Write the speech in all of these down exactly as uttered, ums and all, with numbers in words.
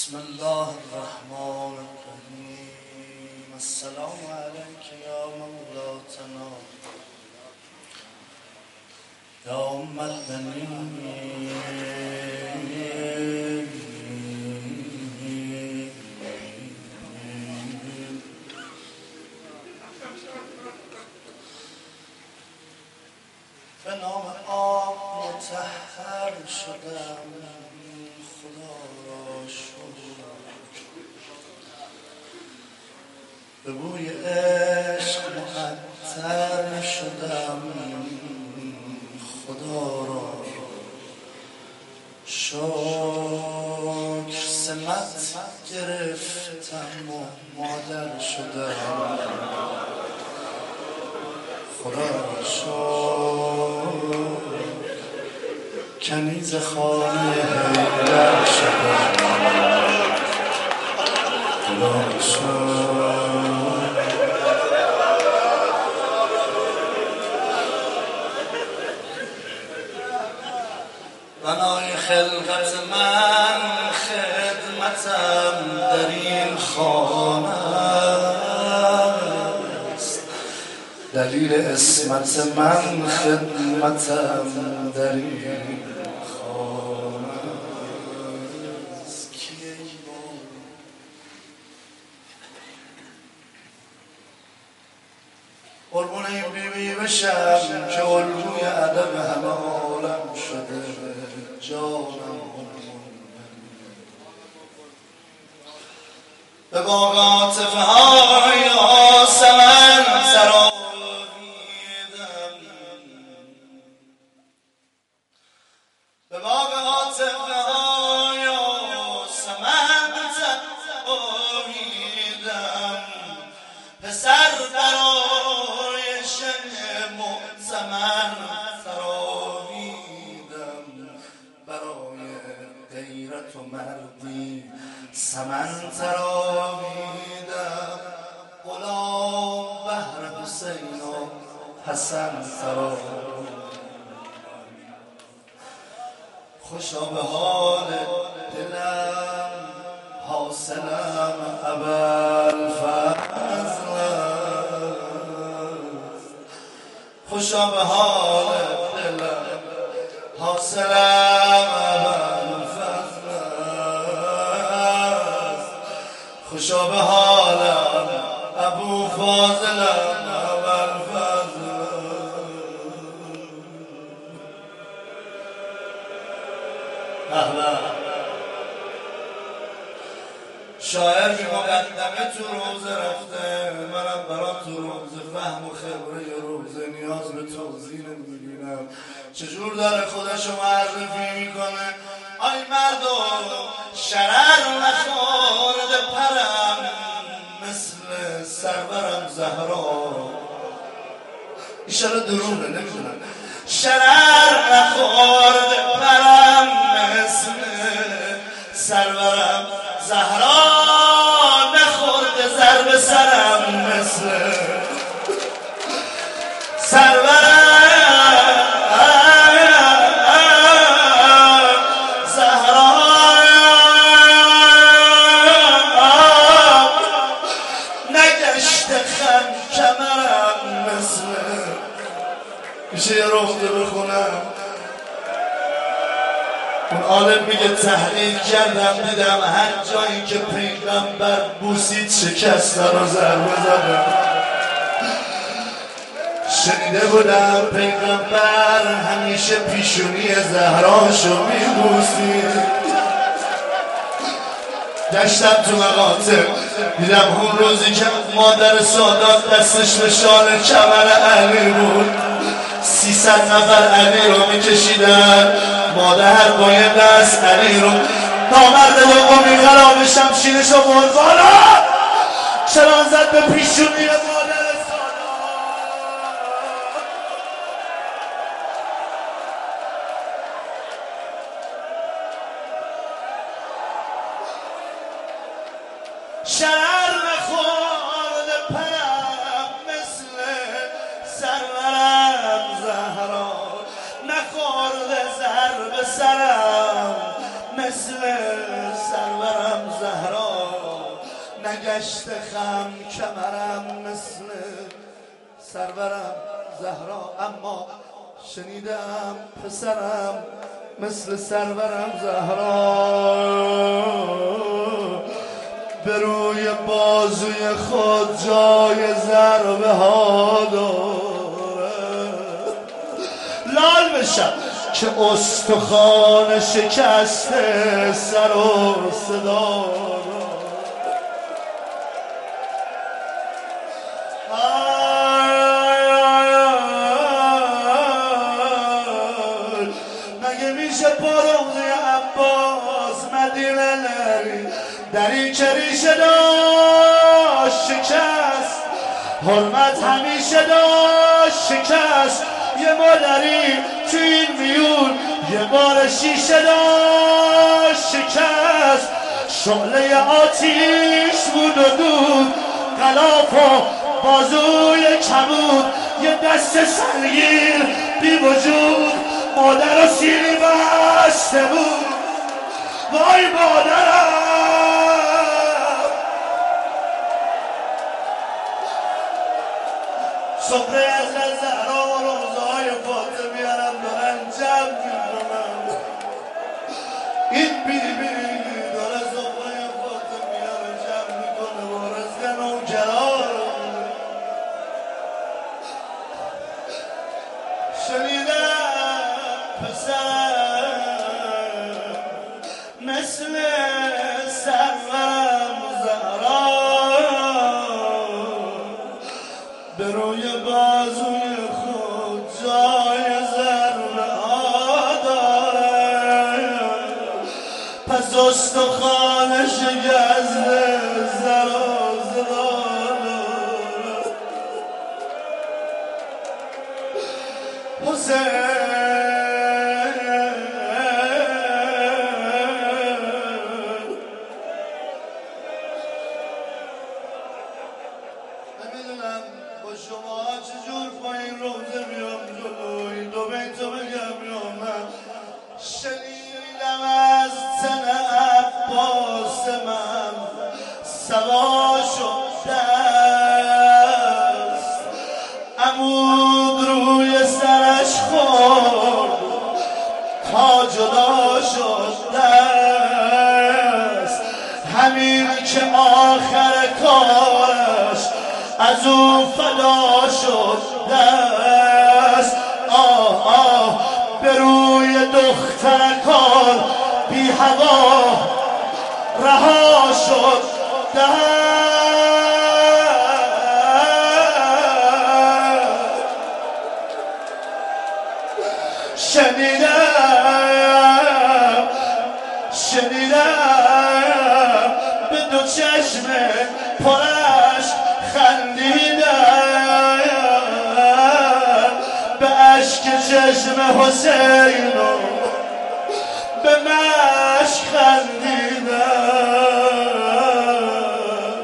بسم الله الرحمن الرحیم. السلام علیک یا مولاتنا یا ام البنین. به نام آب مطهر شدم، خدا را شکر. به بوی عشق معطر شدم، خدا را شکر. سمت گرفتم و مادر شدم، خدا را شکر. کنیز خانه حیدر شدم، خدا را شکر. بنای خلقت من خدمتم در این خانه است، دلیل اسمت من خدمتم در این خانه است. کیه ایمان قربون این بیبی بشم که الگوی ادب همه عالم شده جانم. به باغ عاطفه های یاسمن سراویدم، به باغ عاطفه های یاسمن سراویدم. پسر برای شن معتمن سراویدم، برای غیرت و مردی سمن تراویدم. غلام بهر حسین و حسن تراویدم. خوشا به حال دلم حاصلم ابوالفضل است، خوشا به حال دلم حاصلم ابوالفضل است، خوشا به حالم ابو فاضلم ابوالفضل. احلا شاعر بی مقدمه تو روزه رفته، منم برام تو روزه فهم و خبره روزه نیاز به توضیح نمیبینم. چجور داره خودشو معرفی میکنه؟ آی مردم شرر نخورده پرم مثل سرورم زهرا. ایشالا دروغه نمیدونم. شرر نخورده پرم مثل سرورم زهرا، نخورده ضرب سرم مثل سرورم زهرا. نگشته خم کمرم مثل. میشه یه رفته بخونم؟ اون عالم میگه تحلیل کردم دیدم هر جایی که پیغمبر بوسید شکستن و ضربه زدم. شنیده بودم پیغمبر همیشه پیشونی زهراشو میبوسید. گشتم تو مقاطع دیدم اون روزی که مادر سادات دستش به شال کمر علی بود، سیصد نفر علی رو میکشیدن، مادر با یه دست علی رو نامرد دومی خراب شمشیرش رو برد بالا، چرا زد به پیشونی مادر سادات. شرر نخورده پرم مثل سرورم زهرا، نخورده ضرب سرم مثل سرورم گشت خم کمرم مثل سرورم زهرا، اما شنیدم پسرم مثل سرورم زهرا به روی بازوی خود جای ضربه ها داره. لال بشم که استخوان شکسته سر و صدا در این که ریشه داشت شکست، حرمت همیشه داشت شکست. یه مادری تو این میون یه بار شیشه داشت شکست. شعله آتیش بود و دود، غلاف و بازوی کبود، یه دست سنگین بی وجود مادر و سیری بسته بود. وای مادرم صبره از زهرا و روزهای فاطمه بیارم دارن جمع میکنم. این بی بی داره صبره فاطمه بیارم جمع میکنه و رزگن و جلال. شنیدم پسرم مثل سرورم زهرا به روی بازوی خود جای ضربه ها داره. پس استخوان شکسته زر و زداره. حسین شما چجور پایین روزه میام جلو این دو بیتو بگم یا من. شنیدم از تن عباس من سوا شده است، عمود روی سرش خورد تا جدا شده است. همین که آخر کارش از او فدا شده است. آه آه به روی دخترکان بی هوا رها شده است. شنیدم شنیدم به دو چشم پرش خندیدن، به عشق چشم حسین و به مشک خندیدن.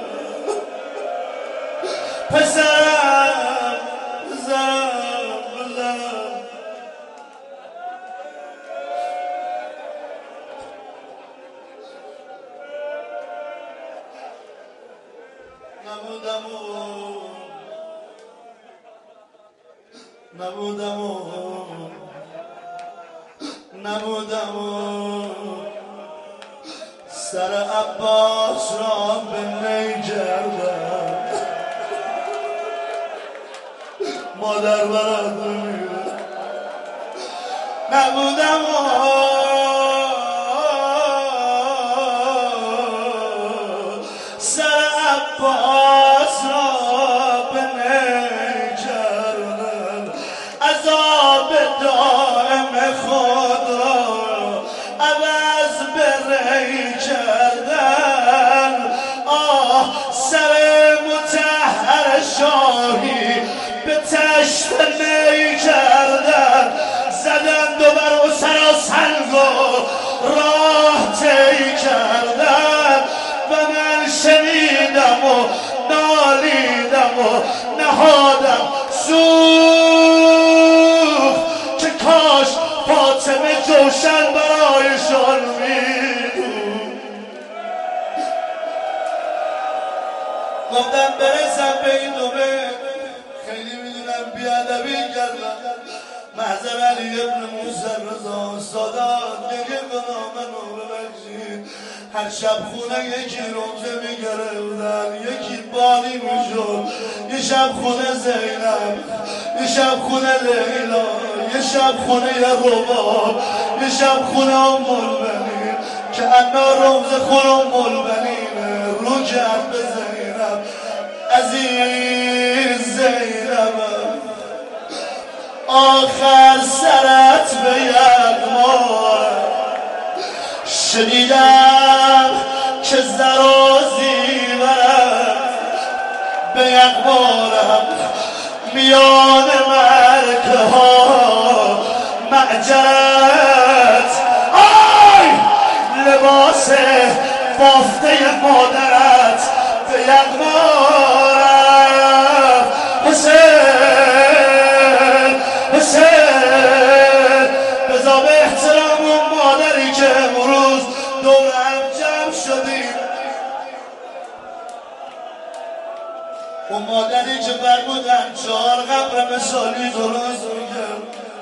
پسرم بزن بزن نبودم و نبودم و نبودم و سر عباس را به نی کردم. مادر برات نمیره. نبودم و سر عباس را به نی کردم. عذاب دائم خود را عوض به ری کردن. آه سر مطهر شاهی به تشت می کردن. زدن دو بر و سرا سنگ و راه طی کردن. و من شنیدم و نالیدم و نهادم سوخت که کاش فاطمه جوشن برایشان میدود. این دومه خیلی میدونم بیادبی کردم محضر علی ابن موسی رضا سادات گریه کنم منو ببخشید هر شب خونه یکی روزه میگرفتن یکی بانی میشد یه شب خونه زینب یه شب خونه لیلا یه شب خونه رباب یه شب خونه ام البنین که انا روزه خور ام البنینه رو کرد به زینب عزیز زینب آخر سرت به یغمار شنیدم که زرازی برد به یغمارم میان مرکه ها معجرت آی لباس بافته مادرت به یغمارم حسین حسین بذار به احترام اون مادری که امروز دور هم جمع شدیم اون مادری که فرمودن چهار قبر مثالی درست میکرد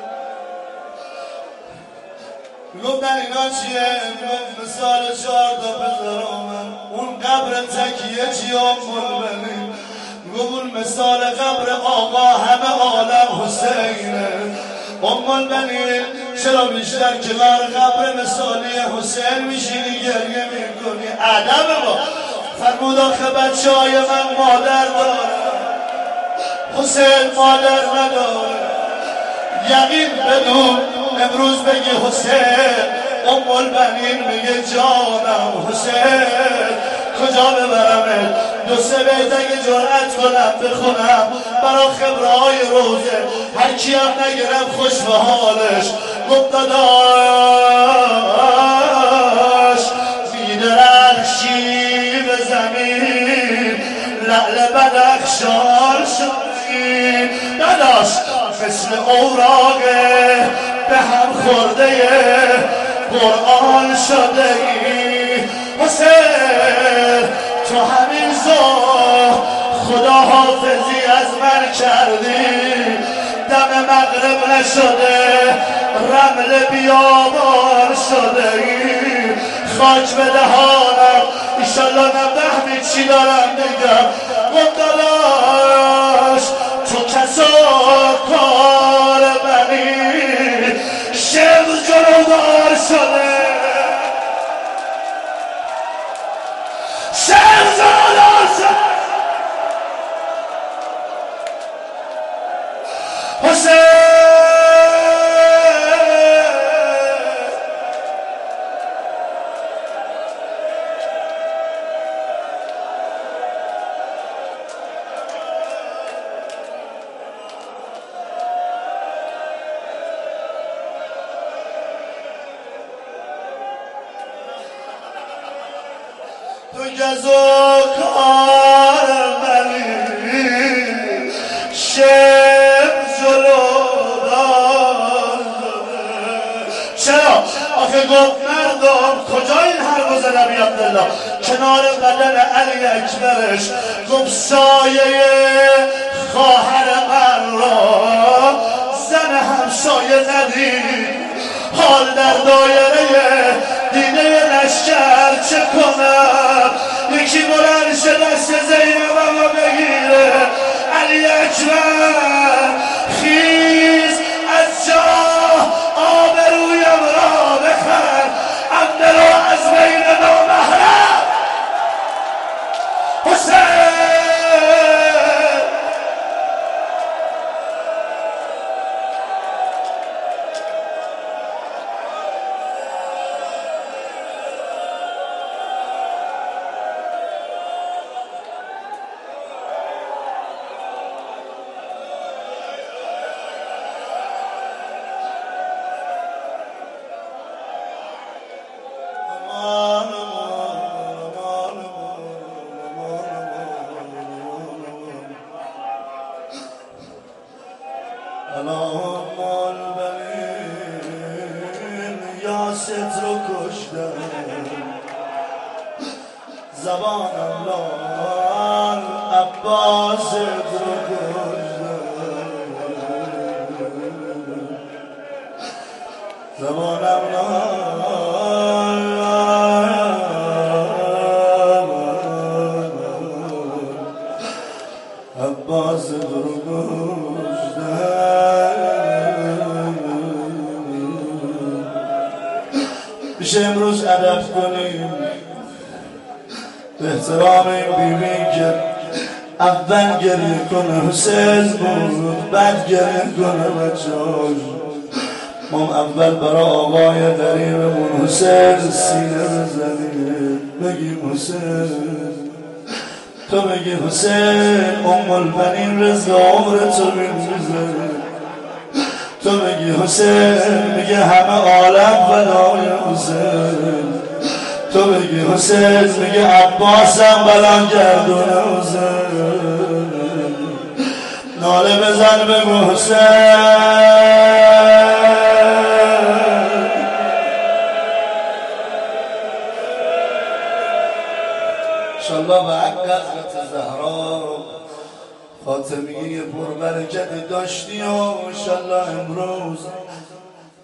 گفت اینا چیه؟ گفت مثال چهار تا بذارم اون قبر تکیه چی ام البنین گفت اون مثال قبر آقا همه عالم حسینه ام البنین چرا بیشتر کنار قبر مثالی حسین میشینی گریه میکنی ادب ما فرمود آخه بچه های من مادر داره حسین مادر نداره یقین بدون امروز بگی حسین ام البنین میگه جانم حسین کجا ببرمت دو سه بیت اگه جرأت کنم بخونم برا خبره های روزه هر کی هم نگرم خوش به حالش گفت داداش میدرخشی به زمین لعل بدخشان شدی داداش مثل اوراقه به هم خورده قرآن شده ای حسین تو همین زو خدا حافظی از من کردی دم مغرب نشده رمل بیابان شده ای خاک به دهانم ایشالله نفهمی چی دارم بگم گفت داداش تو کسا کار بنی شب جلودار شده شب جلودار شده حسین تو گزو کار منی شب جلودار چرا؟ آخه گفت مردم کجا این حرف زد نبی عبدالله کنار بدن علی اکبرش گفت سایه خواهر من را زن همسایه ندید حال در دایره دیده لشکر چه کنم یکی بلند شه دست زینبم رو بگیره علی اکبر خیز از جا آبرویم را بخر عبد رو از بین نامحرم حسین الان البنین یاست رو کشتن زبانم لال عباس زمانم عباس میشه امروز ادب کنیم به احترام این بیبی که اول گریه کنه حسین بود بعد گریه کنه بچه‌هاش. ما اول برای آقای غریبمون حسین سینه بزنیم بگیم حسین، تو بگی حسین ام البنین رزق عمرتو می‌گذره، تو بگی حسین میگه همه عالم فدای حسین، تو بگی حسین میگه عباسم بلند گردونه حسین. ناله بزن بگو حسین انشالله به حق حضرت زهرا فاطمیه پربرکت داشتی و انشالله امروز